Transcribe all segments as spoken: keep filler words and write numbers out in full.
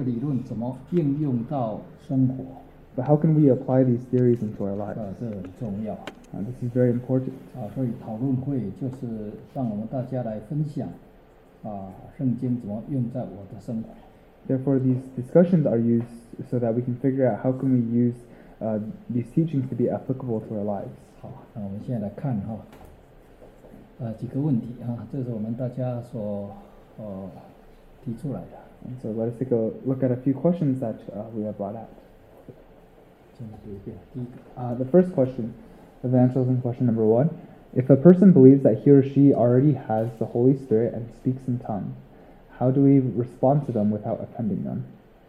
理论怎么应用到生活？ But how can we apply these theories into our lives? 啊，这很重要。 Uh, this is very important. 啊，所以讨论会就是让我们大家来分享啊，圣经怎么用在我的生活。 Therefore, these discussions are used so that we can figure out how can we use uh, these teachings to be applicable to our lives. 好，那我们现在来看哈，呃，几个问题啊，这是我们大家所呃提出来的。 And so let us take a look at a few questions that uh, we have brought out. 先读一遍，第一个。 Uh, the first question, evangelism question number one. If a person believes that he or she already has the Holy Spirit and speaks in tongues, how do we respond to them without offending them?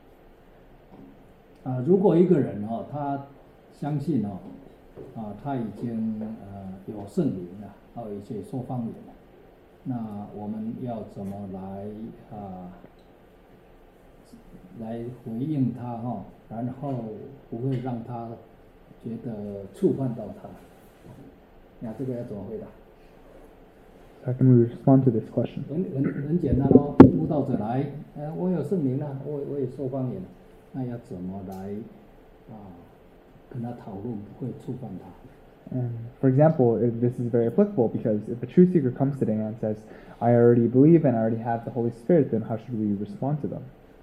啊，如果一个人哦，他相信哦，啊，他已经呃有圣灵了，还有一些说方言了，那我们要怎么来啊来回应他哈、哦，然后不会让他觉得触犯到他？那这个要怎么回答？ How can we respond to this question? 很很很简单哦，慕道者来，呃，我有圣灵了，我我也说方言了，那要怎么来啊跟他讨论，不会触犯他？ And for example, if this is very applicable because if a truth seeker comes today and says, I already believe and I already have the Holy Spirit, then how should we respond to them?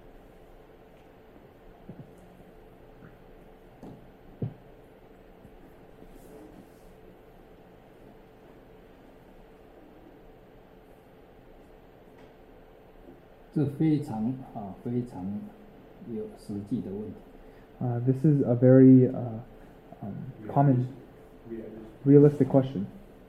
这非常啊非常有实际的问题。 Uh, this is a very uh, um, common, realistic question.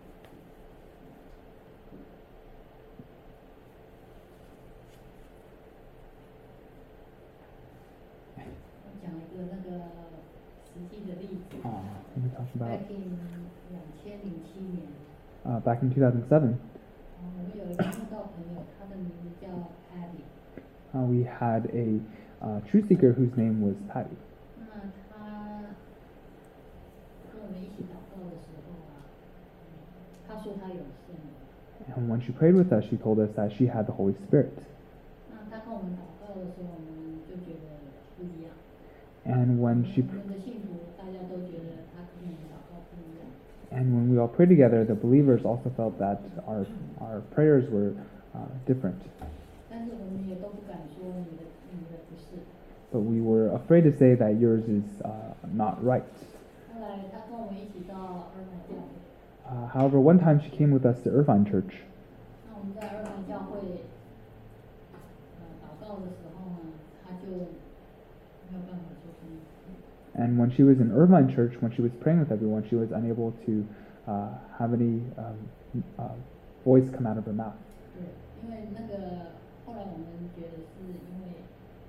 讲一个那个实际的例子。 啊 Let me talk about Back in 两千零七年， uh, back in two thousand seven, 啊，我们有一个慕道朋友，他的名字叫 Patty。 uh, we had a uh, truth seeker whose name was Patty. 那他跟我们一起祷告的时候啊，他说他有圣灵。 And when she prayed with us, she told us that she had the Holy Spirit. 那他跟我们祷告的时候，我们就觉得不一样。 And when she 我们的信徒大家都觉得他跟我们祷告不一样。 and when we all prayed together, the believers also felt that our our prayers were uh, different. 但是我们也都不敢说你的你的不是。 But we were afraid to say that yours is uh, not right. 后来他跟我们一起到二曼教会。 Uh, however, one time she came with us to Irvine Church. 那我们在二曼教会呃祷告的时候呢，他就没有办法说声音。 And when she was in Irvine Church, when she was praying with everyone, she was unable to uh, have any um, uh, voice come out of her mouth. 对，因为那个后来我们觉得是因为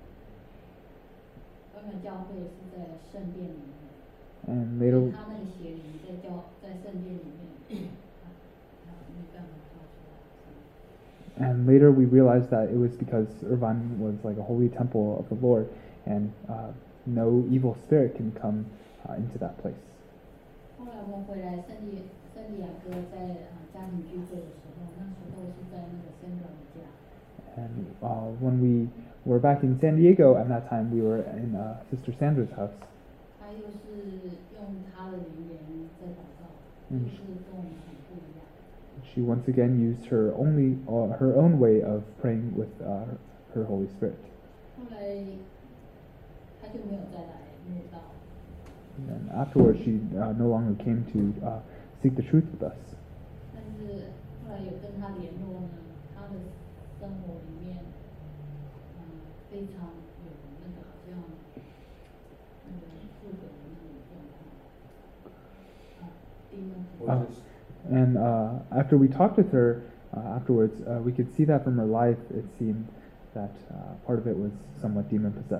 二曼教会是在圣殿里面， And 所以 later, 他那个邪灵在教在圣殿里面，他他没办法发出来。 and later we realized that it was because Irvine was like a holy temple of the Lord, and uh, no evil spirit can come uh, into that place. 后来我们回来圣地圣地亚哥在啊家庭聚会的时候，那时候是在那个圣长的家。 And uh, when we were back in San Diego, at that time we were in uh, Sister Sandra's house. 他又是用他的语言在祷告， 嗯就是跟我们很不一样。 She once again used her only uh, her own way of praying with uh, her Holy Spirit. 后来他就没有再来慕道， And afterwards, she uh, no longer came to uh, seek the truth with us. 但是后来有跟他联络呢，他的生活里面，嗯、非常有那个好像那个负的那种状况，啊，低能。 Uh, and uh, after we talked with her uh, afterwards, uh, we could see that from her life. It seemed that uh, part of it was somewhat demon possessed.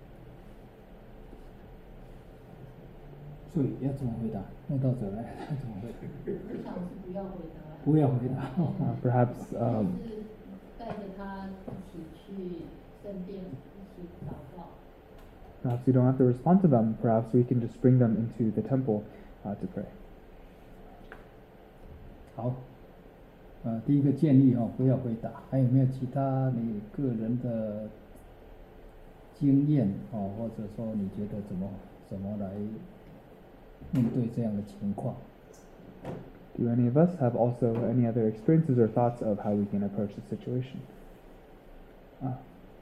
所以要怎么回答？慕道者来，怎么回答？ 我想是不要回答。 不要回答。 Uh, perhaps 就 um, 是带着他一起去圣殿，一起祷告。 perhaps we don't have to respond to them. Perhaps we can just bring them into the temple uh, to pray. 好，呃，第一个建议哦，不要回答。还有没有其他你个人的经验哦，或者说你觉得怎么怎么来面对这样的情况？ Do any of us have also any other experiences or thoughts of how we can approach the situation? Ah,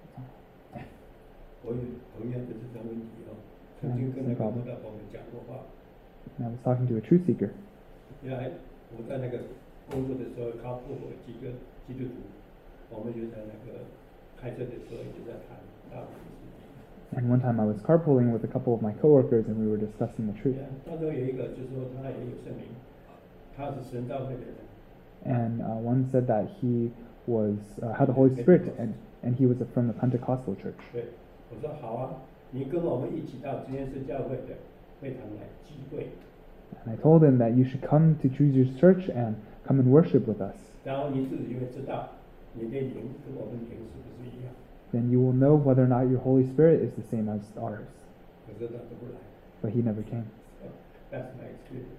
我有同样的这个问题哦，曾经跟那个辅导我们讲过话。 and I was talking to a truth seeker. 原来我在那个工作的时候，靠谱我几个基督徒，我们就在那个开车的时候一直在谈道理的事情。 And one time I was carpooling with a couple of my coworkers and we were discussing the truth. 当中有一个就是说他也有圣灵，他是神道会的人。 And uh, one said that he was uh, had the Holy Spirit and, and he was from the Pentecostal church. 对，我说好啊，你跟我们一起到实验室教会的会堂来聚会。 And I told him that you should come to Choosers Church and come and worship with us. 然后你自己会知道你的灵跟我们灵是不是一样。 Then you will know whether or not your Holy Spirit is the same as ours. 可是他都不来。 But he never came. That's my experience.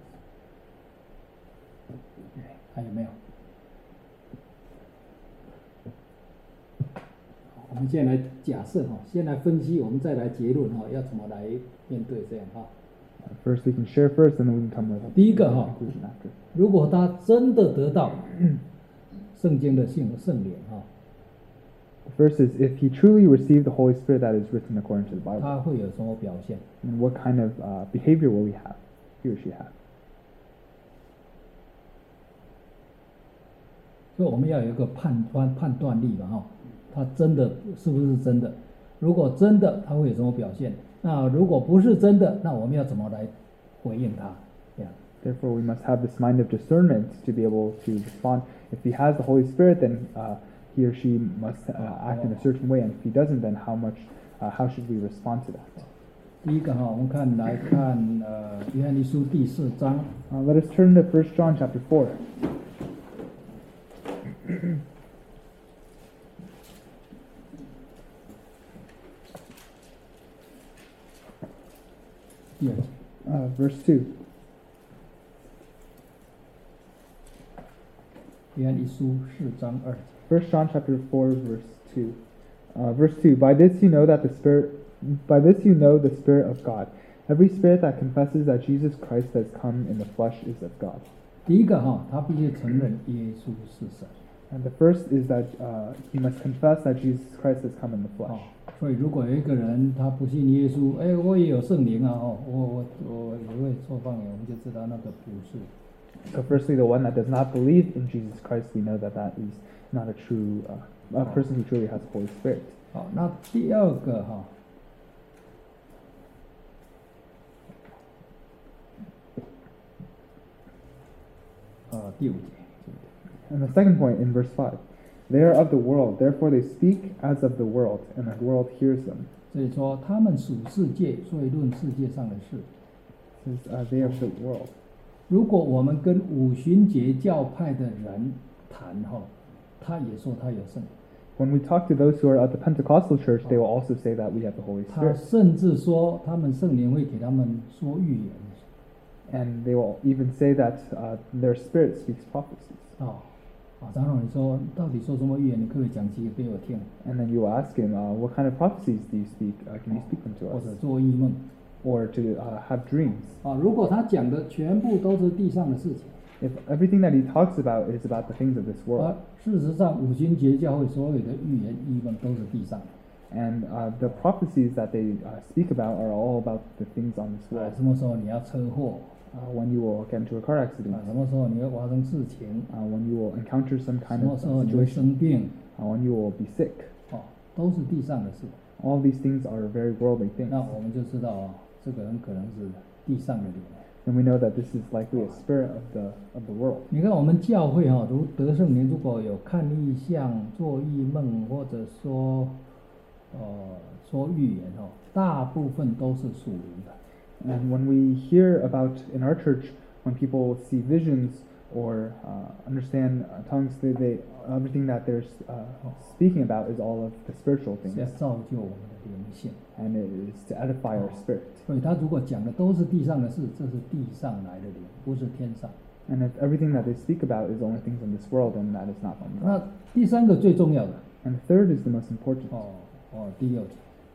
还有没有？我们现在来假设哈，先来分析，我们再来结论哈，要怎么来面对这样哈。 First we can share first and then we can come with 第一个 a 哈， conclusion after. 如果他真的得到圣经的性圣灵哈， The first is if he truly received the Holy Spirit that is written according to the Bible. 他会有什么表现？ And what kind of uh, behavior will he have? He or she have? 所以我们要有一个判断判断力嘛哈，他真的是不是真的？如果真的，他会有什么表现？那如果不是真的，那我们要怎么来回应他？这样。 Therefore, we must have this mind of discernment to be able to respond. If he has the Holy Spirit, then uh, he or she must uh, act in a certain way, and if he doesn't, then how much, uh, how should we respond to that? 第一个哈，我们看来看呃，约翰一书第四章， Uh, let us turn to First John chapter four. 第二节。 Uh, verse two. 约翰一书四章二节。 First John chapter four, verse two. Uh, verse two. By this you know that the Spirit, by this you know the Spirit of God. Every spirit that confesses that Jesus Christ has come in the flesh is of God. 第一个哈，他必须承认耶稣是神。 And the first is that uh, he must confess that Jesus Christ has come in the 哦 flesh.， 所以如果有一个人他不信耶稣，哎，我也有圣灵啊，哦，我我我也会做方言，我们就知道那个不是。 So firstly, the one that does not believe in Jesus Christ, we know that that is not a true uh, a person who truly has the Holy Spirit. 好，那第二个哈，呃，第五节。 And the second point in verse five, they are of the world, therefore they speak as of the world, and the world hears them. 所以说他们属世界，所以论世界上的事。 It says, uh, they are of the world. 如果我们跟五旬节教派的人谈哈，他也说他有圣灵。 When we talk to those who are at the Pentecostal church, they will also say that we have the Holy 他 Spirit. 甚至说他们圣灵会给他们说预言。 And they will even say that uh, their spirit speaks prophecies. 哦，啊，长老，你说到底说什么预言？你可不可以讲几个给我听？ And then you will ask him, uh, what kind of prophecies do you speak? Uh, can you speak them to 或 us? 者做异梦？ Or to uh, have dreams? 啊，如果他讲的全部都是地上的事情， If everything that he talks about is about the things of this 而 world, 事实上五旬节教会所有的预言异梦都是地上的。 and uh, the prophecies that they uh, speak about are all about the things on this 啊 world. 什么时候你要车祸？ Uh, when you will get into a car 啊 accident, 什么时候你会发生事情？ uh, when you will encounter some 什 kind 么 of 时候 uh, 你会 situation, 生病？ uh, when you will be sick. 哦，都是地上的事。 All these things are very worldly things. 那我们就知道啊，这个很可能是地上的灵。 And we know that this is likely a spirit of the of the world. 你看我们教会哈、如得圣灵，如果有看异象、做异梦，或者说呃说预言哦，大部分都是属灵的。 And when we hear about in our church, when people see visions or uh, understand uh, tongues, they, they everything that they're uh, speaking about is all of the spiritual 是要 things, 造就我们的灵性。 and it is to edify our spirit. 所以他如果讲的都是地上的事，这是地上来的灵，不是天上。 And if everything that they speak about is only things in this world, then that is not from 那 God. 第三个最重要的 And third is the most important. 哦哦，第六节，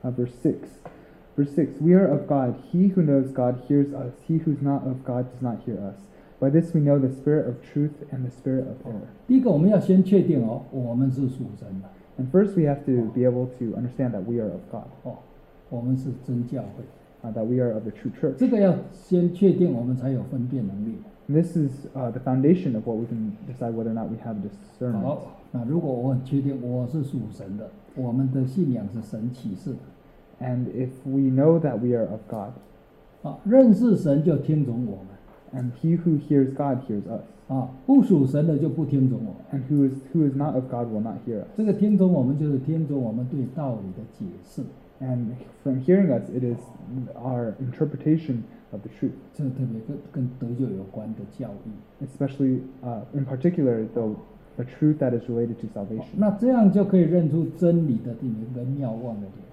Uh, verse six. Verse six. We are of God. He who knows God hears us. He who's not of God does not hear us. By this we know the spirit of truth and the spirit of error. 第一个我们要先确定哦，我们是属神的 And first we have to be able to understand that we are of God, 哦，我们是真教会。 uh, that we are of the true church. 这个要先确定，我们才有分辨能力。 And this is uh, the foundation of what we can decide whether or not we have discernment. 好，那如果我很确定我是属神的，我们的信仰是神启示的 And if we know that we are of God, 啊，认识神就听从我们 and he who hears God hears us, 啊，不属神的就不听从我们。 and who is who is not of God will not hear us. 这个听从我们就是听从我们对道理的解释， And from hearing us, it is our interpretation of the truth, 这个特别跟跟得救有关的教义。 especially uh, in particular the the truth that is related to 好 salvation. 那这样就可以认出真理的灵跟妙望的灵。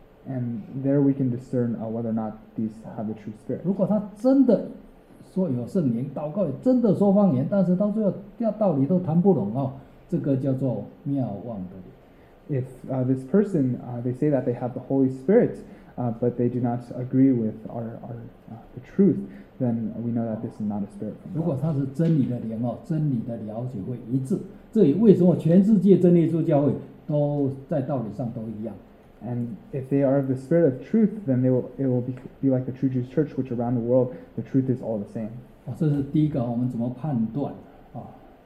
And there we can discern uh, whether or not these have the true spirit. 如果他真的说有圣灵，祷告也真的说方言，但是到最后要道理都谈不拢哦，这个叫做妙望的灵。 If uh, this person, uh, they say that they have the Holy Spirit, uh, but they do not agree with our, our uh, the truth, then we know that this is not a spirit 如 from 果 God. 他是真理的灵哦，真理的了解会一致。这也为什么全世界真理主教会都在道理上都一样。 And if they are of the spirit of truth, then they will it will be, be like the true Jewish church, which around the world the truth is all the same. 哦，这是第一个，我们怎么判断啊？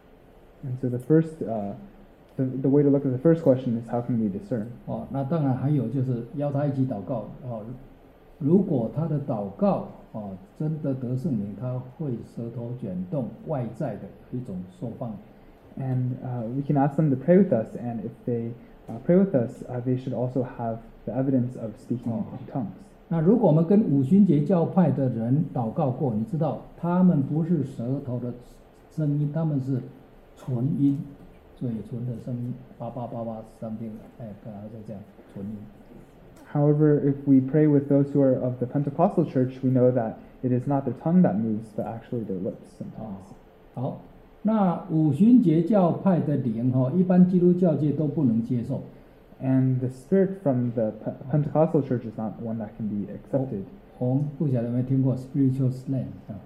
And so the first, uh, the, the way to look at the first question is how can we discern? 哦，那当然还有就是邀他一起祷告哦。如果他的祷告哦真的得圣灵，他会舌头卷动，外在的一种说方言。 And uh, we can ask them to pray with us, and if they uh, pray with us, uh, they should also have the evidence of speaking Oh. in tongues. 那如果我们跟五旬节教派的人祷告过，你知道他们不是舌头的声音，他们是唇音，嘴唇的声音，叭叭叭叭 something， 哎，可能是这样唇音。 However, if we pray with those who are of the Pentecostal church, we know that it is not their tongue that moves, but actually their lips 啊 sometimes. 好，那五旬节教派的灵哈、哦，一般基督教界都不能接受。 And the spirit from the Pe- Pentecostal church is not one that can be accepted. 我们不晓得有没有听过 spiritual slam 啊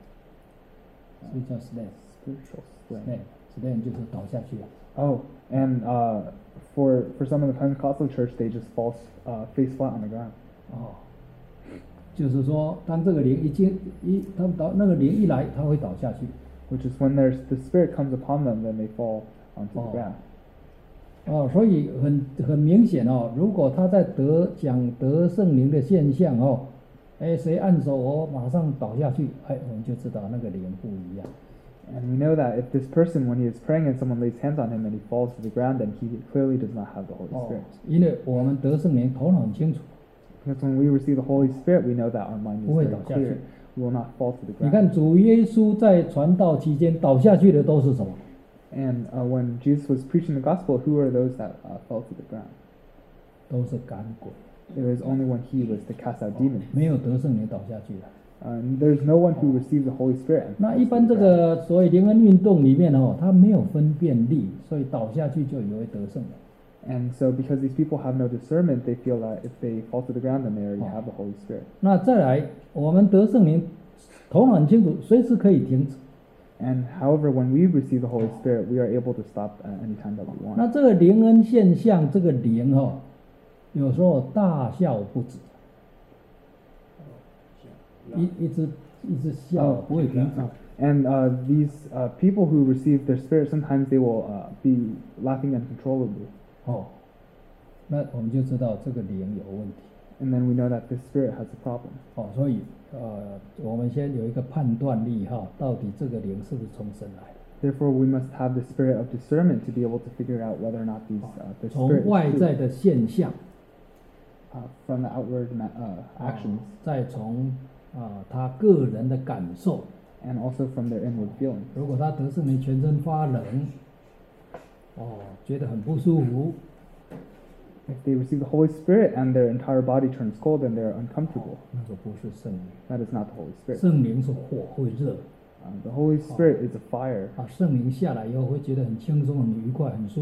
？spiritual slam， Spiritual slam. slam slam 就是倒下去了。 Oh, and uh, for for some of the Pentecostal church, they just fall uh, face flat on the ground. 哦，就是说，当这个灵一进一，他们倒那个灵一来，他会倒下去。 Which is when there's the spirit comes upon them, then they fall onto Oh. the ground. 哦，所以很很明显哦，如果他在得讲得圣灵的现象哦，哎，谁按手我马上倒下去，哎，我们就知道那个灵不一样。 And we know that if this person, when he is praying and someone lays hands on him and he falls to the ground, then he clearly does not have the Holy 哦 Spirit.， 因为我们得圣灵头脑很清楚。 Because when we receive the Holy Spirit, we know that our mind is 不会 very 倒下去。 clear. We will not fall to the 你 ground. 看主耶稣在传道期间倒下去的都是什么？ And uh, when Jesus was preaching the gospel, who are those that uh, fell to the ground? 都是赶鬼， It was only when he was to cast out demons. 没有得圣灵倒下去的。 Um, there's no one who receives the Holy Spirit. And 那 falls 一 to 般 the 这 ground. 个所谓灵恩运动里面哦，他没有分辨力，所以倒下去就以为得圣了。 And so, because these people have no discernment, they feel that if they fall to the ground, then they already Oh. have the Holy Spirit. 那再来，我们得圣灵，头脑很清楚，随时可以停止。 And however, when we receive the Holy Spirit, we are able to stop at any time that we 那 want. 这个灵恩现象，这个灵哦，有时候大笑不止， 那一一直一直笑， Oh. 不会停止。 Oh. And uh, these uh, people who receive their Spirit, sometimes they will uh, be laughing uncontrollably. 哦，那我们就知道这个灵有问题。 And then we know that this spirit has a problem. 哦，所以呃，我们先有一个判断力哈，到底这个灵是不是从神来的？ Therefore, we must have the spirit of discernment to be able to figure out whether or not these uh, the 从 spirit 外 is 在 true, 的现象， uh, from the outward ma- uh, actions, 再从啊、他个人的感受。 and also from their inward feelings. 如果他得圣灵全身发冷，哦，觉得很不舒服， If they receive the Holy Spirit and their entire body turns cold, then they are uncomfortable. 那个不是圣灵。 That is not the Holy Spirit. 圣灵是火，会热 Uh, the Holy Spirit is a fire, 啊。圣灵下来以后会觉得很轻松、很愉快、很舒服。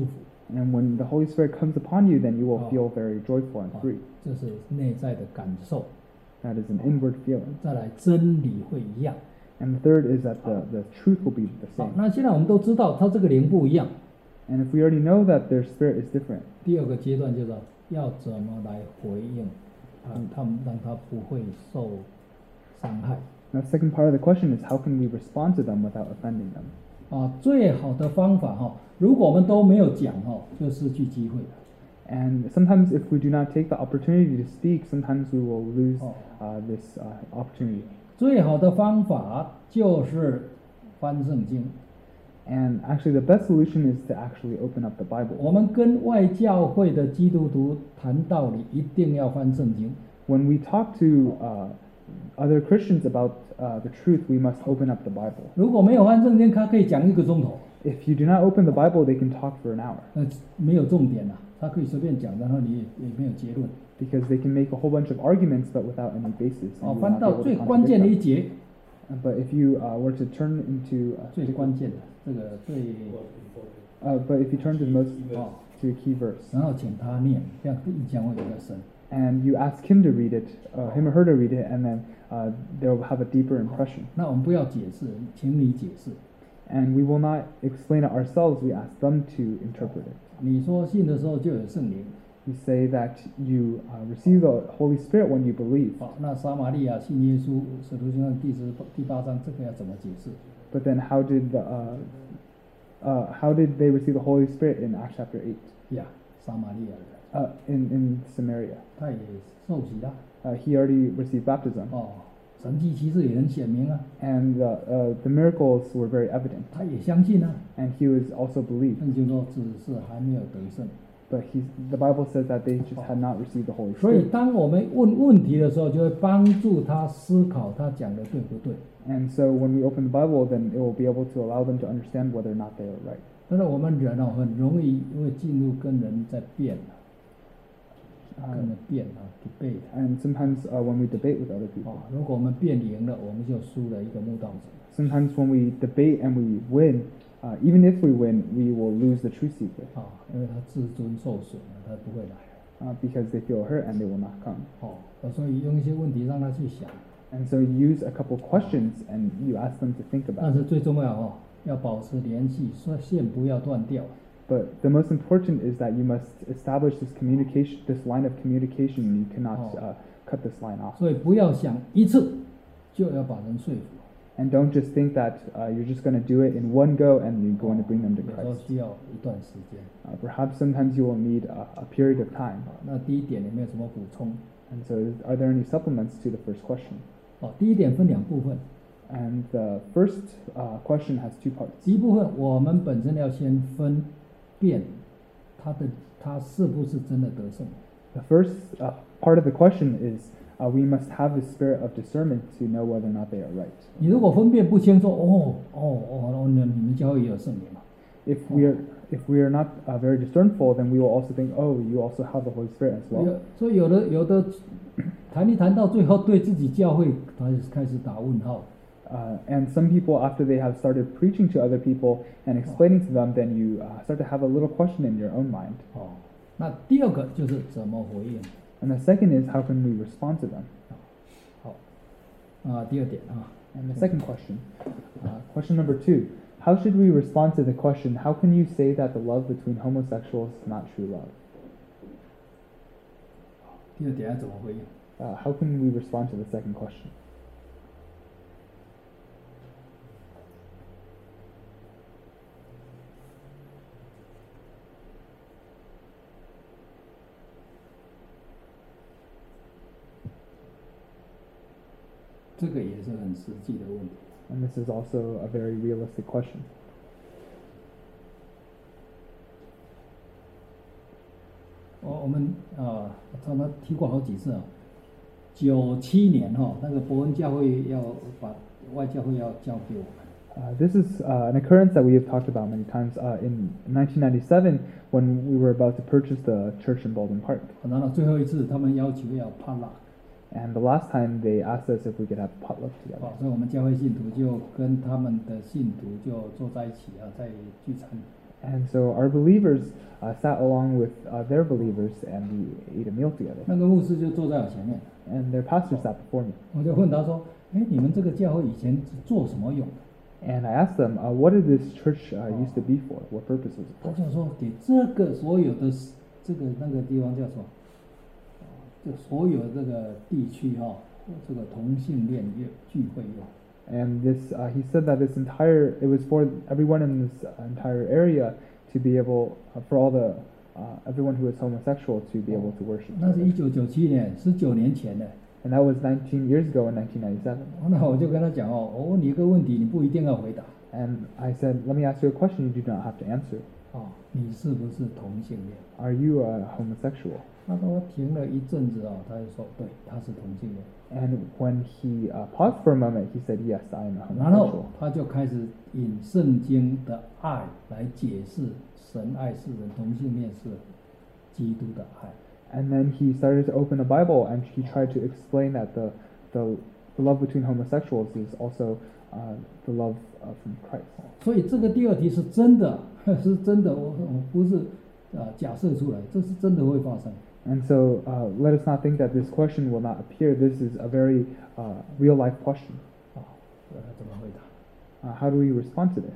And when the Holy Spirit comes upon you, then you will Oh. feel very joyful and 啊 free. 这是内在的感受。 That is an inward feeling. 再来，真理会一样。 And the third is that the, the truth will be the 好 same.， 那现在我们都知道，它这个灵不一样。 And if we already know that their spirit is different, 第二个阶段就是要怎么来回应啊，他们让他不会受伤害。 now the second part of the question is how can we respond to them without offending them? 啊，最好的方法哈，如果我们都没有讲哈，就失去机会了。 And sometimes if we do not take the opportunity to speak, sometimes we will lose Oh. uh, this uh, opportunity. 最好的方法就是翻圣经。 And actually the best solution is to actually open up the 我 Bible. 们跟外教会的基督徒谈道理，一定要翻圣经。 When we talk to uh, other Christians about uh, the truth, we must open up the Bible. 如果没有翻圣经，他可以讲一个钟头， If you do not open the Bible, they can talk for an hour 呃，没有重点啊，他可以随便讲，然后你也也没有结论。 because they can make a whole bunch of arguments but without any basis. and 哦， you will 翻 not be 到 able to 最关键的 contradict 一 them. 节， Uh, But if you uh, were to turn into uh, 最关键的这个最 uh, but if you turn to the most 哦， to a key verse 然后请他念，这样印象会比较深。 and you ask him to read it, uh, him or her to read it, and then uh, they'll have a deeper impression. 那我们不要解释，请你解释。 And we will not explain it ourselves. We ask them to interpret it. 你说信的时候就有圣灵， You say that you uh, receive the Holy Spirit when you believe. 好，那撒玛利亚信耶稣，使徒行传第十第八章，这个要怎么解释？ But then, how did the uh, uh, how did they receive the Holy Spirit in Acts chapter eight? 呀，撒玛利亚人， Uh, in in Samaria, 他也受洗了。 uh, he already received baptism, 哦，神迹奇事也很显明啊， and uh, uh, the miracles were very evident. 他也相信啊。 And he was also believed. 圣经说只是还没有得胜。 But he, the Bible says that they just had not received the Holy 所以 Spirit. 当我们问问题的时候，就会帮助他思考他讲的对不对。 And so when we open the Bible, then it will be able to allow them to understand whether or not they are right. 但是我们人哦，很容易会进入跟人在辩啊，跟 Um, 人辩啊，debate。 and sometimes uh, when we debate with other people, 哦，如果我们辩赢了，我们就输了一个木道者。 sometimes when we debate and we win, uh, even if we win, we will lose the truth seeker 啊，因为他自尊受损了，他不会来。 uh, because they feel hurt and they will not come. 哦，所以用一些问题让他去想。 And so you use a couple questions and you ask them to think 但 about 是 it. 最重要哦，要保持联系，说线不要断掉。 But the most important is that you must establish this communication, this line of communication. You cannot Oh. uh, cut this line off. 所以不要想一次就要把人说服。 And don't just think that uh, you're just going to do it in one go and you're going to bring them to 有时候 Christ. 需要一段时间。 Uh, perhaps sometimes you will need a, a period of time. 好，那第一点有没有什么补充？ And so, is- are there any supplements to the first question? 哦，第一点分两部分， And the first uh, question has two parts. 第一部分我们本身要先分辨他的他是不是真的得胜。 The first uh, part of the question is uh, we must have the spirit of discernment to know whether or not they are right. 你如果分辨不清楚，哦哦哦，那你们教会也有圣灵嘛？ If we are if we are not uh, very discernful, then we will also think, oh, you also have the Holy Spirit as well. 有所以有的有的谈一谈到最后，对自己教会他就开始打问号。 Uh, and some people, after they have started preaching to other people and explaining to them, then you uh, start to have a little question in your own mind. 哦，那第二个就是怎么回应。 And the second is, how can we respond to them? 好，啊，第二点啊， And the second question, uh, question number two, how should we respond to the question, how can you say that the love between homosexuals is not true love? 第二点要怎么回应？ Uh, how can we respond to the second question? 这个也是很实际的问题。 And this is also a very realistic question. 我我们啊，常常提过好几次啊。九七年哈、哦，那个伯恩教会要把外教会要交给我们。 Uh, this is uh, an occurrence that we have talked about many times. Uh, in nineteen ninety-seven, when we were about to purchase the church in Baldwin Park, 然后最后一次，他们要求要 potluck， and the last time they asked us if we could have potluck together. 好，所以我们教会信徒就跟他们的信徒就坐在一起啊，在聚餐。 And so our believers uh, sat along with uh, their believers and we ate a meal together. 那个牧师就坐在我前面， And their pastor sat before me. 我就问他说：“哎，你们这个教会以前是做什么用的？” And I asked them, uh, what did this church uh, used to be for? What purpose was it 他 for? 就说给这个所有的这个那个地方叫什么？啊，就所有这个地区哈、哦，这个同性恋聚聚会用。 And this, uh, he said that this entire, it was for everyone in this uh, entire area to be able, uh, for all the, uh, everyone who was homosexual to be able to worship 那是 together. 一九九七年，十九年前的。 And that was nineteen years ago in nineteen ninety-seven. 那我就跟他讲哦，我问你一个问题，你不一定要回答。 And I said, let me ask you a question you do not have to answer. 哦，你是不是同性恋？ Are you a homosexual? 那他停了一阵子哦，他就说对，他是同性恋。 And when he uh, paused for a moment, he said, yes, I am a 然后 homosexual. 他就开始引圣经的爱来解释神爱世人，同性恋是基督的爱。 And then he started to open the Bible and he tried to explain that the, the, the love between homosexuals is also uh, the love uh, from Christ. 所以这个第二题是真的，是真的，我我不是啊、呃、假设出来，这是真的会发生。 And so uh, let us not think that this question will not appear. This is a very uh, real life question. 啊、呃，怎么回答？ Uh, how do we respond to this?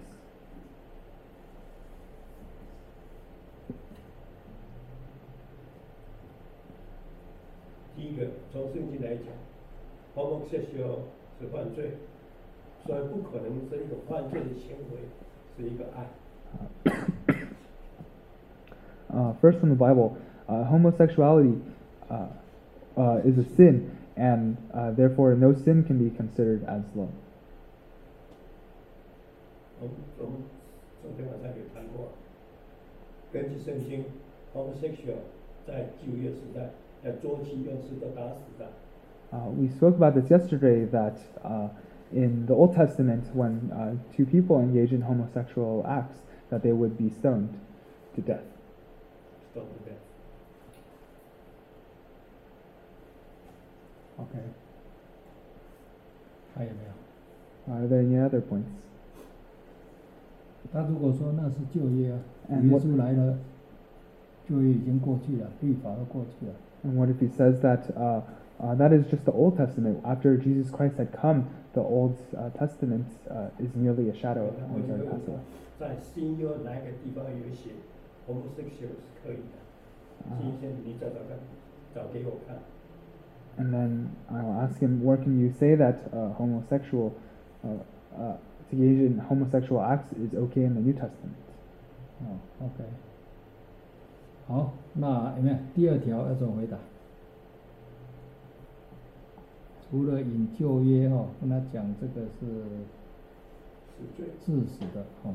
第一个，从圣经来讲 ，homosexual 是犯罪，所以不可能是一个犯罪的行为，是一个爱。 Uh, first, from the Bible, uh, homosexuality uh, uh, is a sin, and uh, therefore no sin can be considered as love. 我们我们昨天晚上有谈过，根据圣经 ，homosexual 在旧约时代，要捉鸡用石头打死的。 Uh, we spoke about this yesterday, that uh, in the Old Testament, when uh, two people engage in homosexual acts, that they would be stoned to death. Stone to death. OK，还有没有？ Are there any other points? 他如果说那是旧约啊， And 耶 what- 稣来了，旧约已经过去了，律法都过去了。 And what if he says that uh, uh, that is just the Old Testament? After Jesus Christ had come, the Old uh, Testament uh, is merely a shadow 我 of 就 our 问 Passover. 在新约哪一个地方有写 homosexual 是可以的？ Uh, 今天你找找看，找给我看。 and then I'll ask him, where can you say that uh, homosexual uh, uh, to engage in homosexual acts is okay in the New Testament? 哦，OK，好，那有没有第二条要怎么回答？除了引旧约哦，跟他讲这个是是罪。 致死的哦。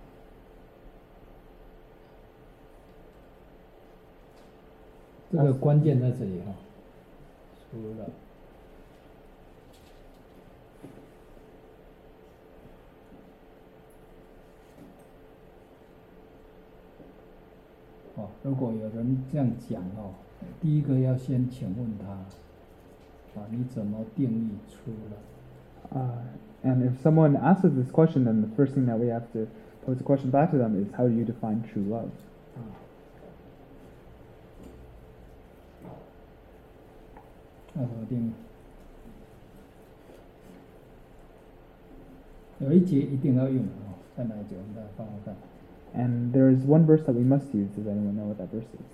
这个关键在这里哈、除了哦，如果有人这样讲哦，第一个要先请问他，啊，你怎么定义出了？ Uh, and if someone asks us this question, then the first thing that we have to pose a question back to them is, how do you define true love? 啊，那怎么定义？有一节一定要用的哦，在哪一节？我们再来翻翻看。 And there is one verse that we must use. Does anyone know what that verse is?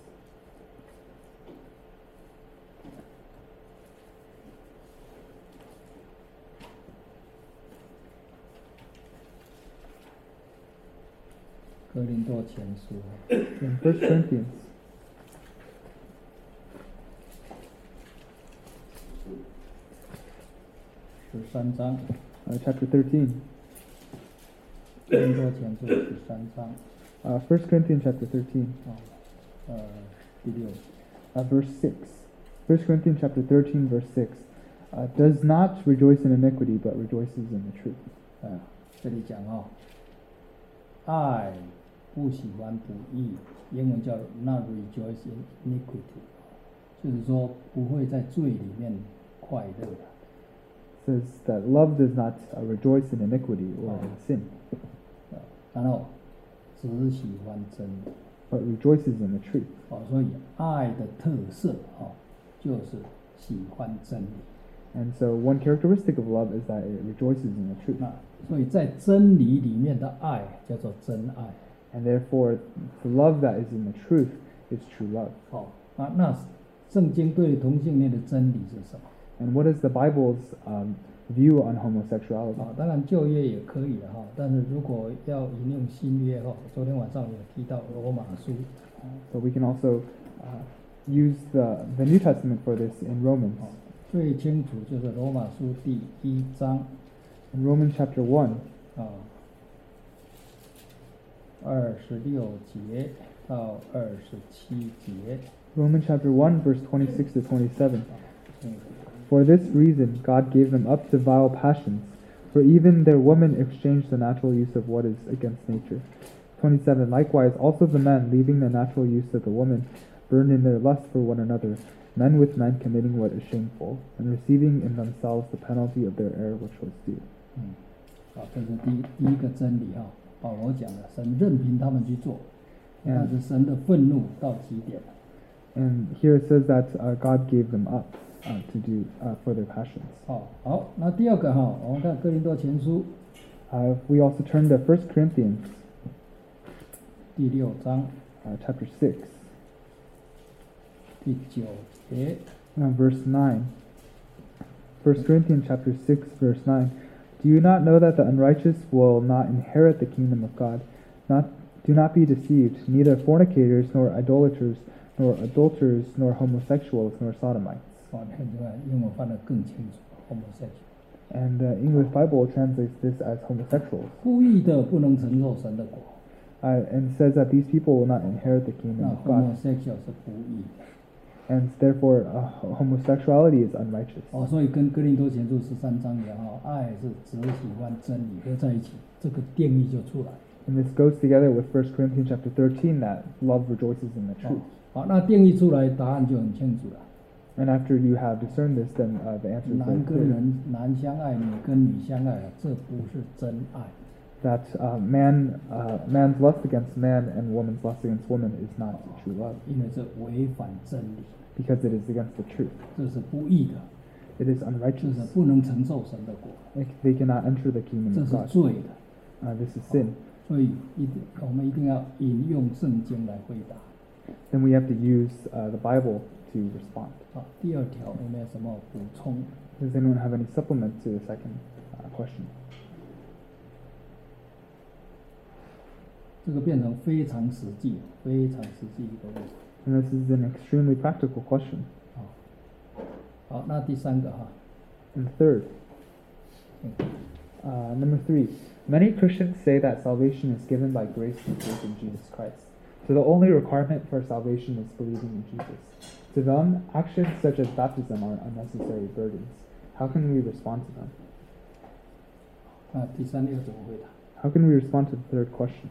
哥林多前书 In First Corinthians 十三章， uh, chapter thirteen. 哥林多前书十三章， Uh, First Corinthians chapter thirteen, 哦，呃，第六节。 uh, verse six. First Corinthians chapter thirteen, verse six. Uh, does not rejoice in iniquity, but rejoices in the truth. 啊，这里讲哦，爱不喜欢不义，英文叫 not rejoice in iniquity，就是说不会在罪里面快乐的。 Says that love does not uh, rejoice in iniquity or in sin. 然后只喜欢真理。 but rejoices in the truth. 哦，所以爱的特色哦，就是喜欢真理。 And so one characteristic of love is that it rejoices in the truth. 那所以在真理里面的爱叫做真爱。 And therefore, the love that is in the truth is true love. 哦，啊，那圣经对同性恋的真理是什么？ And what is the Bible's um, view on homosexuality? 啊，当然旧约也可以的哈，但是如果要引用新约哈，昨天晚上有提到罗马书。 So we can also uh, use the, the New Testament for this in Romans. 哦，最清楚就是罗马书第一章 In Romans chapter one, 啊，二十六节到二十七节。 Romans chapter one, verse twenty-six to twenty-seven. 嗯 For this reason, God gave them up to vile passions, for even their women exchanged the natural use of what is against nature. twenty-seven. Likewise, also the men, leaving the natural use of the woman, burned in their lust for one another, men with men committing what is shameful, and receiving in themselves the penalty of their error which was due. 嗯，好，这是第一第一个真理哈。保罗讲了，神任凭他们去做，但是神的愤怒到极点了。 And here it says that uh, God gave them up uh, to do uh, for their passions. 哦，好，那第二个哈，我们看哥林多前书 Uh, we also turn to First Corinthians 第六章 uh, chapter six, 第九节。 uh, verse nine. First Corinthians chapter six, verse nine. Do you not know that the unrighteous will not inherit the kingdom of God? Not, do not be deceived. Neither fornicators, nor idolaters, nor adulterers, nor homosexuals, nor sodomites. 哦，那这个英文翻得更清楚 ，homosexual。 And the English Bible translates this as homosexuals. 故意的不能承受神的国， Uh, and says that these people will not inherit the kingdom 那 of God. homosexual 是不义的。 And therefore, uh, homosexuality is unrighteous. 哦，所以跟哥林多前书十三章讲哦，爱是只喜欢真理合在一起，这个定义就出来。 And this goes together with First Corinthians chapter thirteen, that love rejoices in the 哦 truth. 好，那定义出来，答案就很清楚了。 And after you have discerned this, then uh, the answer is 男 very 跟 clear. 人男相爱，女跟女相爱啊，这不是真爱。 That uh, man, uh, man's lust against man and woman's lust against woman is not true love, 因为这违反真理， because it is against the truth. 这是不义的， It is 这 unrighteous. 是不能承受神的国， Like, they cannot enter the kingdom 这 of 是 God. 罪的。 Uh, this is sin. 所以一定我们一定要引用圣经来回答。 Then we have to use uh, the Bible to respond. 好，第二条有没有什么补充？ Does anyone have any supplement to the second uh, question? 这个变成非常实际、非常实际一个问题。 And this is an extremely practical question. 好，好，那第三个哈， And third, 嗯 uh, number three, many Christians say that salvation is given by grace through faith in Jesus Christ. So the only requirement for salvation is believing in Jesus. To them, actions such as baptism are unnecessary burdens. How can we respond to them? 那第三个要怎么回答？ How can we respond to the third question?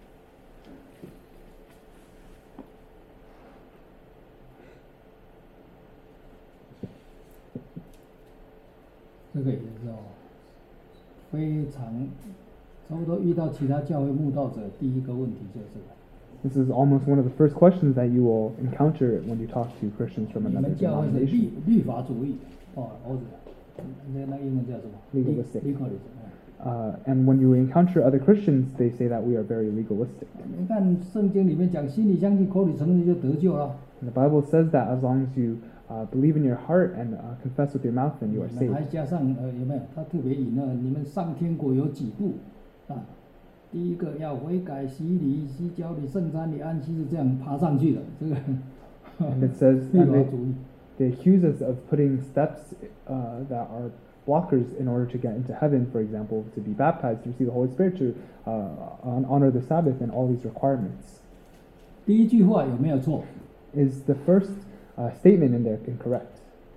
这个也是哦，非常差不多遇到其他教会慕道者，第一个问题就是这个。 This is almost one of the first questions that you will encounter when you talk to Christians from 你 another 们教会是 denomination. 律律法主义哦，或者那那英文叫什么 Legalistic legalism。 Uh, and when you encounter other Christians, they say that we are very legalistic. 你看圣经里面讲，心里相信，口里承认就得救了。 And the Bible says that as long as you uh, believe in your heart and uh, confess with your mouth, then you are 你们还 saved. 加上呃有没有？他特别引了你们上天国有几步啊？第一个要悔改、洗礼、洗脚礼、圣餐礼、安息是这样爬上去的，这个 And it says, 律 and 法 they, 主义。 they accuse us of putting steps uh, that are blockers in order to get into heaven, for example, to be baptized, to receive the Holy Spirit, to uh, honor the Sabbath, and all these requirements. 第一句话有没有错？ Is the first uh, statement in there incorrect?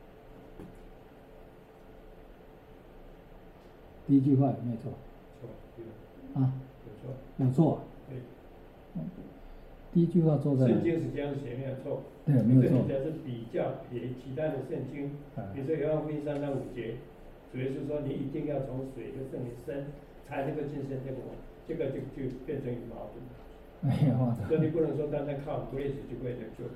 第一句话有没有错？ 错， 啊， 有有错， 有错、啊。 对。 第一句话错在哪里？ 圣经是这样写，没有错。 对，没有错这里。才是比较别其他的圣经， 啊比如说《约翰福音》三到五节，主耶稣说你一定要从水和圣灵生，才能够进圣天国，这个就就变成有矛盾。 没有啊。 所以你不能说单单靠 grace 就可以得救。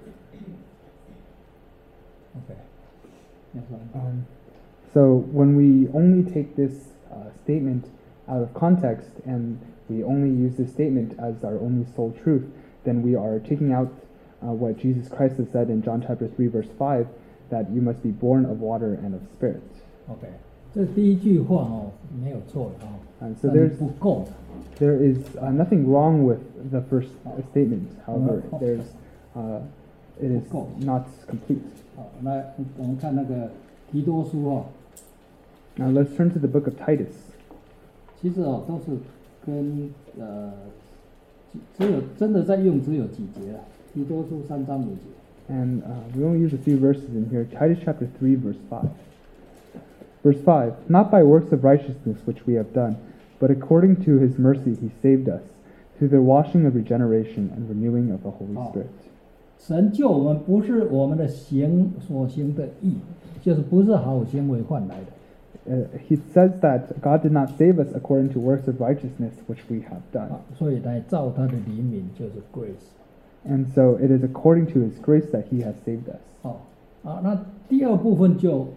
OK， 那算了。 Um, so when we only take this uh, statement out of context and we only use this statement as our only sole truth, then we are taking out uh, what Jesus Christ has said in John chapter three verse five, that you must be born of water and of spirit. OK， 这第一句话哦没有错的哦， And so 但是 there's 不够的。 there is uh, nothing wrong with the first uh, statement. However, Oh. there's uh, it is not complete. 好，那我们看那个提多书哦， Now let's turn to the book of Titus. 其实哦都是跟呃只有真的在用只有几节了，提多书三章五节。 And uh, we only use a few verses in here. Titus chapter three, verse five. Verse five, not by works of righteousness which we have done, but according to his mercy he saved us, through the washing of regeneration and renewing of the Holy Oh. Spirit. 神救我们不是我们的行所行的义，就是不是好行为换来的。 Uh, he says that God did not save us according to works of righteousness which we have done. 啊，所以来照他的怜悯就是 grace。 And so it is according to his grace that he has saved us. 哦，啊，那第二部分就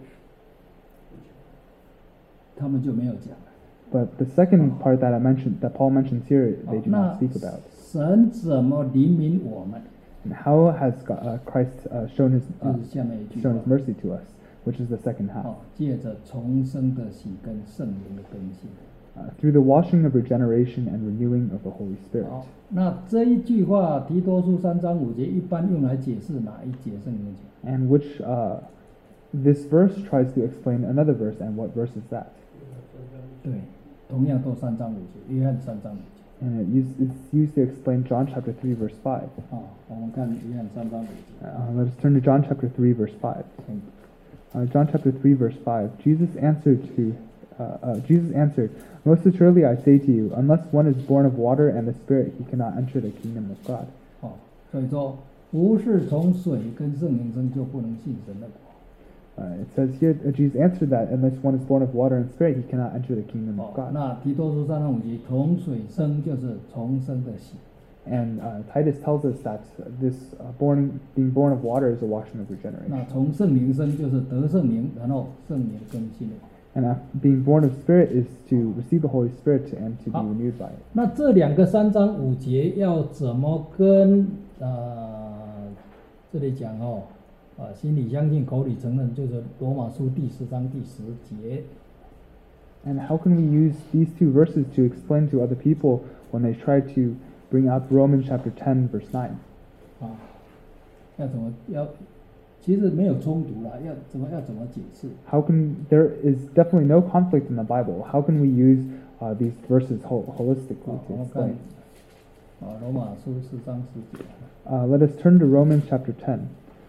他们就没有讲了。 But the second part that I mentioned, that Paul mentions here, 好 they，do 那 not speak about. 神怎么怜悯我们？ And how has God, uh, Christ uh, shown his 就 uh, 是下面一句 shown 话 his mercy to us, which is the second half. 哦，借着重生的洗跟圣灵的更新。 Uh, through the washing of regeneration and renewing of the Holy Spirit. 好，那这一句话提多书三章五节一般用来解释哪一节圣经节？ And which uh, this verse tries to explain another verse, and what verse is that? 对，同样都三章五节，约翰三章五节。 And it use, it's used to explain John chapter three, verse five. 啊，我们看约翰三章五节。 Uh, let us turn to John chapter three, verse five. 嗯 Uh, John chapter three, verse five. Jesus answered to, uh, uh, Jesus answered, "Most assuredly I say to you, unless one is born of water and the Spirit, he cannot enter the kingdom of God." 哦，所以说不是从水跟圣灵生就不能信神的国。 Uh, it says here, uh, Jesus answered that unless one is born of water and Spirit, he cannot enter the kingdom 哦 of，God. 那提多书三章五节，从水生就是重生的洗。 And uh, Titus tells us that uh, this uh, born, being born of water is a washing of 那 regeneration. 从圣灵生就是得圣灵，然后圣灵更新了。 And uh, being born of Spirit is to receive the Holy Spirit and to be 好 renewed by it. 那这两个三章五节要怎么跟呃这里讲哦？啊，心里相信，口里承认，就是罗马书第十章第十节。 And how can we use these two verses to explain to other people when they try to bring up Romans chapter ten, verse nine? 啊，要怎么要？其实没有冲突啦，要怎么要怎么解释？ How can there is definitely no conflict in the Bible? How can we use uh, these verses hol- 啊， holistically 我 to 们看 explain? 啊，罗马书十章十节， Uh, let us turn to Romans chapter ten.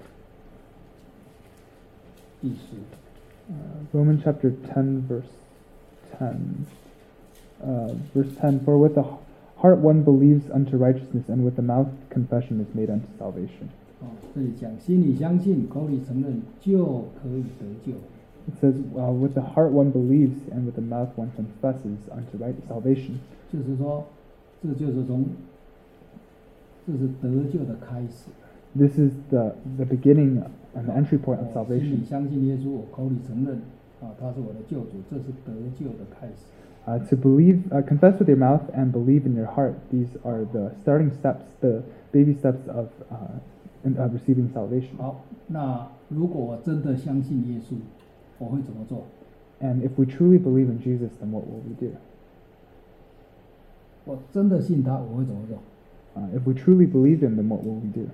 第十。 Uh, Romans chapter ten, verse ten. Uh, verse ten, for with the heart one believes unto righteousness, and with the mouth confession is made unto salvation. 哦，这里讲心里相信，口里承认，就可以得救。 It says, uh, with the heart one believes, and with the mouth one confesses unto right salvation. 就是说，这就是从，这是得救的开始。 This is the, the beginning and the entry point of 哦心里 salvation. 相信耶稣，我口里承认，啊，他是我的救主，这是得救的开始。 Uh, to believe, uh, confess with your mouth and believe in your heart. These are the starting steps, the baby steps of, uh, in, uh, receiving salvation. 好，那如果我真的相信耶稣，我会怎么做？ And if we truly believe in Jesus, then what will we do? 我真的信他，我会怎么做？ Uh, if we truly believe him, then what will we do?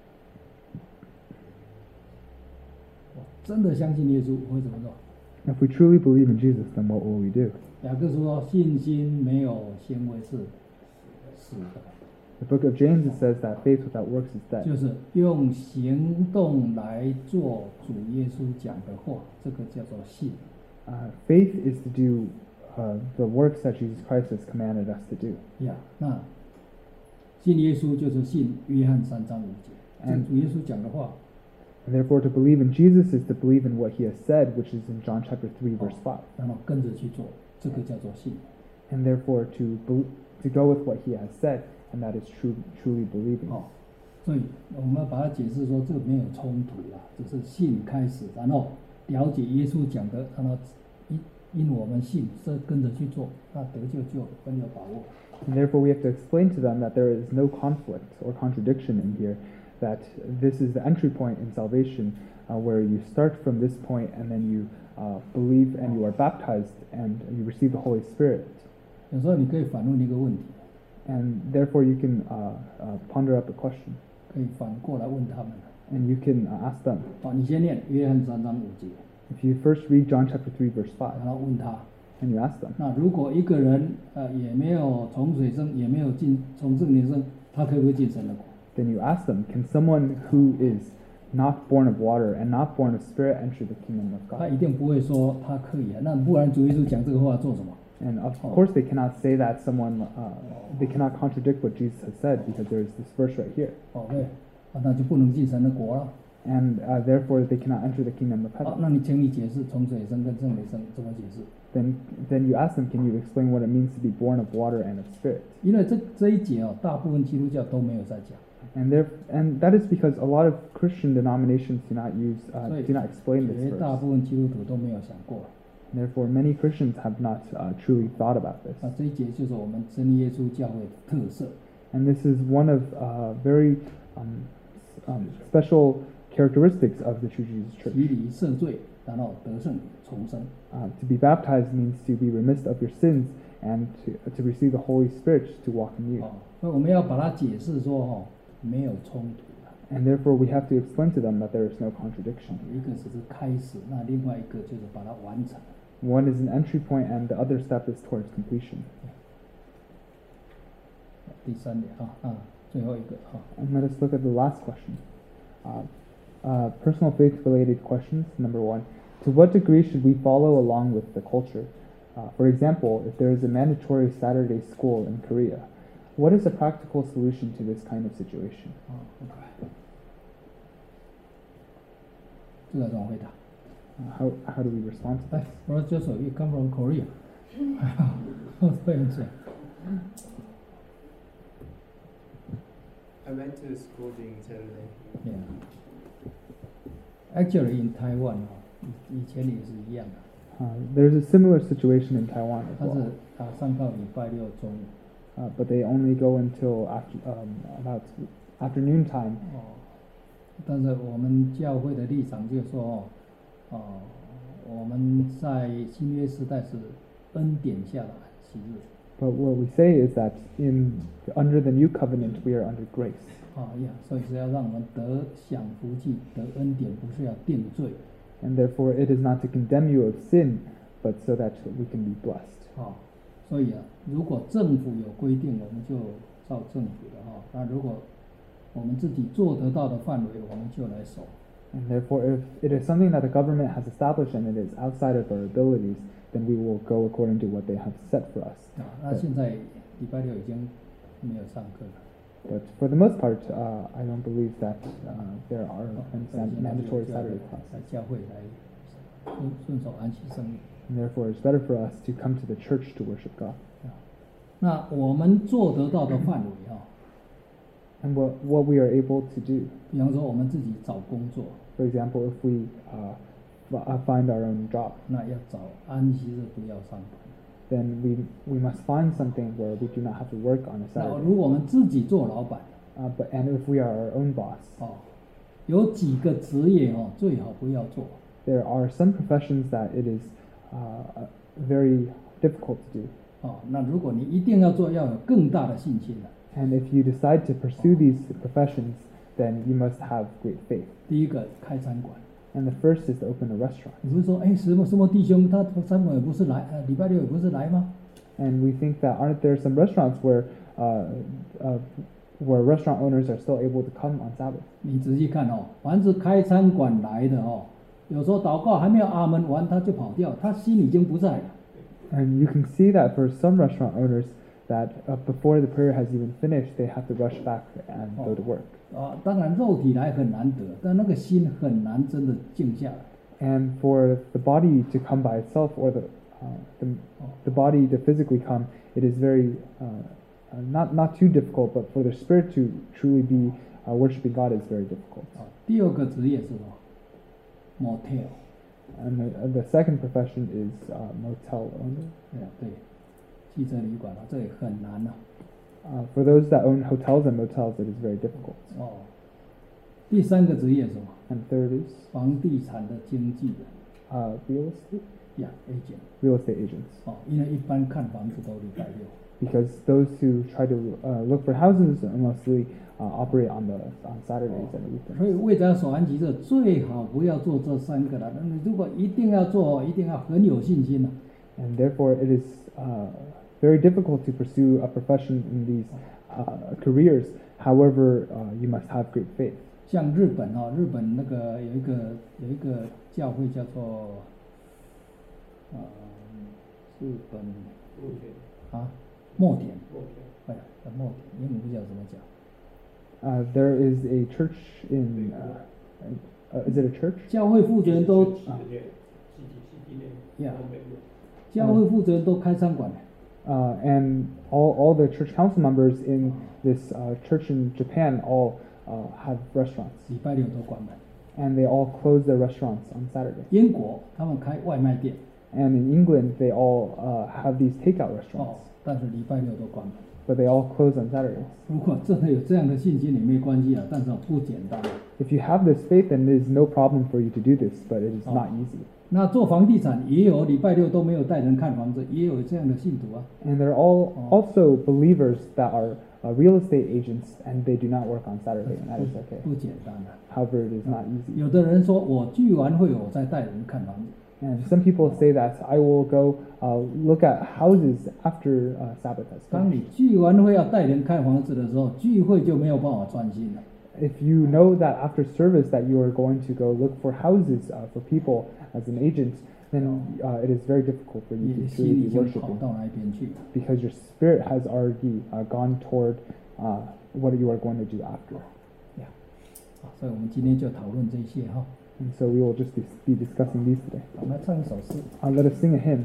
我真的相信耶稣，我会怎么做？ If we truly believe in Jesus, then what will we do? 雅各书说，信心没有行为是死的。 The book of James it says that faith without works is dead. 就是用行动来做主耶稣讲的话，这个叫做信。 Uh, faith is to do uh, the works that Jesus Christ has commanded us to do. 呀，那信耶稣就是信约翰三章五节，这 And- 主耶稣讲的话， And therefore, to believe in Jesus is to believe in what he has said, which is in John chapter three, verse five. 然后跟着去做，这个叫做信。 And therefore, to bel to go with what he has said and that is true, truly believing. 哦，所以我们要把它解释说，这个没有冲突啦，只是信开始，然后了解耶稣讲的，然后因因我们信，这跟着去做，那得救就很有把握。 And therefore, we have to explain to them that there is no conflict or contradiction in here, that this is the entry point in salvation, uh, where you start from this point and then you uh, believe and you are baptized and you receive the Holy Spirit. 有时候你可以反问一个问题， And therefore, you can uh, uh, ponder up a question, 可以反过来问他们。 and you can uh, ask them. 哦，你先念约翰三章五节， If you first read John chapter three, verse five, 然后问他， and you ask them, 那如果一个人呃也没有从水生，也没有进从圣灵生，他可不可以进神的国？ then you ask them, can someone who is not born of water and not born of spirit enter the kingdom of 他 God? 一定不会说他可以啊，那不然主耶稣讲这个话做什么？ And of Oh. course, they cannot say that someone, uh, they cannot contradict what Jesus has said, because there is this verse right here. 哦，对，啊，那就不能进神的国了。 And uh, therefore, they cannot enter the kingdom of 好， heaven. 那你请你解释从水生跟圣灵生怎么解释？ Then, then you ask them, can you explain what it means to be born of water and of spirit? 因为这这一节哦，大部分基督教都没有在讲， And there, and that is because a lot of Christian denominations do not use, uh, 所以 do not explain this 绝大 verse. 部分基督徒都没有想过。 Therefore, many Christians have not uh, truly thought about this. 啊，这一节就是我们真耶稣教会的特色。 And this is one of uh, very um, s- um, special characteristics of the True Jesus 洗 Church. 礼赦罪，然后得圣灵重生。 Uh, to be baptized means to be remiss of your sins and to, to receive the Holy Spirit to walk in you. 哦，所以我们要把它解释说哦，没有冲突的。 And therefore, we have to explain to them that there is no contradiction. 一个只是开始，那另外一个就是把它完成。 One is an entry point, and the other step is towards completion. 第三点啊啊，最后一个啊， And let us look at the last question. Uh, uh, personal faith-related questions. Number one, to what degree should we follow along with the culture? Uh, for example, if there is a mandatory Saturday school in Korea, what is a practical solution to this kind of situation? 啊，OK， 这个怎么回答？ Uh, how, how do we respond to 来 this? ，Brother Joseph, you come from Korea. What do you say? I went to school during Saturday. Yeah. Actually, in Taiwan 啊，以以前也是一样的， Uh, there's a similar situation in Taiwan as 他是 well, 啊上到礼拜六中午 uh, but they only go until after, um, about afternoon time. 哦，但是我们教会的立场就是说哦，哦，我们在新约时代是恩典下的安息日。 But what we say is that in under the new covenant we are under grace. 啊呀，所以是要让我们得享福气、得恩典，不是要定罪。 And therefore, it is not to condemn you of sin, but so that we can be blessed. 啊，所以啊，如果政府有规定，我们就照政府的哈、那如果我们自己做得到的范围，我们就来守。 And therefore, if it is something that the government has established and it is outside of our abilities, then we will go according to what they have set for us. 啊，那现在礼拜六已经没有上课了。 But for the most part, uh, I don't believe that uh, there are 哦 man- 所以现在就 mandatory 教会 Saturday 来 classes. 教会来顺顺手安息圣灵。 And therefore, it's better for us to come to the church to worship God. 啊，那我们做得到的范围哈、 And what, what we are able to do. 比方说我们自己找工作， For example, if we uh, f- uh, find our own job, 那要找安息日不要上班。 then we, we must find something where we do not have to work on a 那 Saturday. 如果我们自己做老板， Uh, but and if we are our own boss, 哦，有几个职业哦，最好不要做。 there are some professions that it is uh, uh, very difficult to do. 哦，那如果你一定要做，要有更大的信心了。 And if you decide to pursue these professions, then you must have great faith. 第一个开餐馆， And the first is to open a restaurant. 你会说，哎，什么什么弟兄，他餐馆也不是来，呃，礼拜六也不是来吗？ And we think that aren't there some restaurants where uh, uh, where restaurant owners are still able to come on Sabbath? 你仔细看哦，凡是开餐馆来的哦，有时候祷告还没有阿门完，他就跑掉，他心已经不在了。 And you can see that for some restaurant owners, that uh, before the prayer has even finished, they have to rush back and go to work. 啊，当然肉体来很难得，但那个心很难真的静下来。 And for the body to come by itself, or the uh, the, the body to physically come, it is very uh, uh, not not too difficult, but for the spirit to truly be uh, worshiping God is very difficult. 啊，第二个职业是什么 ？motel， And the, uh, the second profession is uh, motel owner. 对啊，对，汽车旅馆啊，这也很难啊。 Uh, for those that own hotels and motels, it is very difficult. 哦，第三个职业是什么？ And third is 房地产的经纪人 uh, real estate, 呀，agent。 real estate agents. 哦，因为一般看房子都礼拜六。 Because those who try to uh, look for houses mostly uh, operate on the on Saturdays and 所 weekends. 以为了守安吉这最好不要做这三个了。那你如果一定要做，一定要很有信心了。 And therefore, it is uh, very difficult to pursue a profession in these uh, careers. However, uh, you must have great faith. 像日本哦，日本那个有一个有一个教会叫做，呃，日本目前啊墨田， 目前哎呀，叫墨田，英文不知道怎么讲。 Uh, there is a church in. Uh, uh, is it a church? 教会负责人都戏剧店，戏剧戏剧店， Yeah 都没有。 教会负责人都开餐馆的。 Uh, and all, all the church council members in this uh, church in Japan all uh, have restaurants. 礼拜六都关门。 And they all close their restaurants on Saturday. 英国他们开外卖店， And in England, they all uh, have these takeout 哦 restaurants, ， 但是礼拜六都关门。 but they all close on Saturdays. 如果真的有这样的信心，也没关系啊，但是不简单。 If you have this faith, then it is no problem for you to do this, but it is Oh. not easy. 那做房地产也有礼拜六都没有带人看房子，也有这样的信徒啊。 And they're all Oh. also believers that are uh, real estate agents, and they do not work on Saturday, and that is okay. 不简单的。 However, it is not easy. 有的人说我聚完会我再带人看房子， And some people say that I will go uh, look at houses after uh, Sabbath has 当你 finished. 聚完会要带人看房子的时候，聚会就没有办法专心了。 If you know that after service that you are going to go look for houses uh, for people as an agent, then uh, it is very difficult for 你 you 的 to 心 truly 已 be 经跑 worshiping 到那一边去了。 because your spirit has already uh, gone toward uh, what you are going to do after. 啊，所以我们今天就讨论这些哈。 And so we will just be be discussing these today. 我们来唱一首诗。 Uh, let us sing a hymn.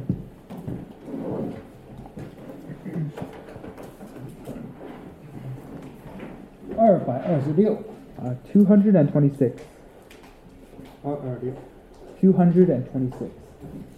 二百二十六， Uh, two hundred twenty-six. 二二六。 two hundred twenty-six.